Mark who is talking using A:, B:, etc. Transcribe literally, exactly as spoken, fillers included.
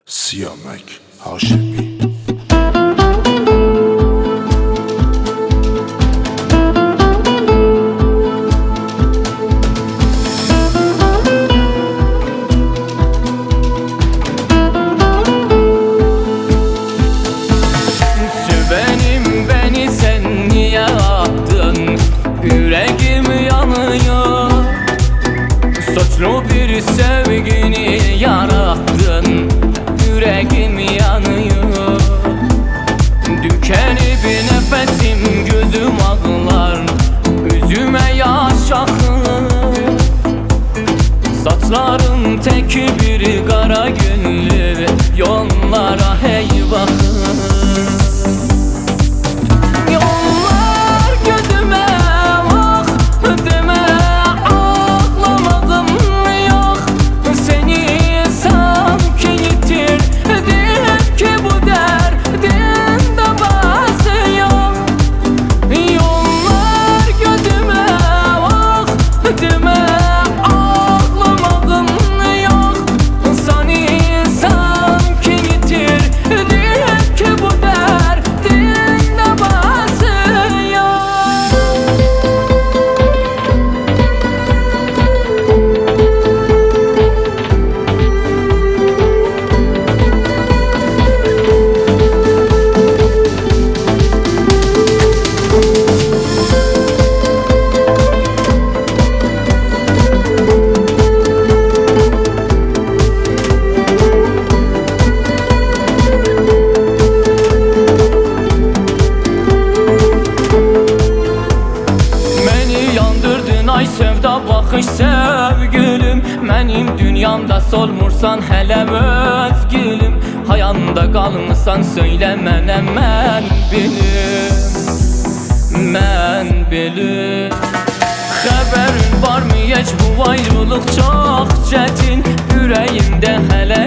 A: Siyamek Haşimi.
B: Benim beni sen niye attın? Yüreğim yanıyor. Suçlu bir sevgini yarattın. Yüreğim yanıyor. Tükenip nefesim, gözüm ağlar, üzüme yaş akır. Saçlarım tek bir kara gönlü, yollara hey bakır. Ay sevda bakış sevgilim, mənim dünyamda solmursan hələ öz gülüm. Hayanda qalmısan söylə mənə, mən bilim, mən bilim. Xəbərin varmı heç bu ayrılıq çox çətin? Ürəyimdə hələ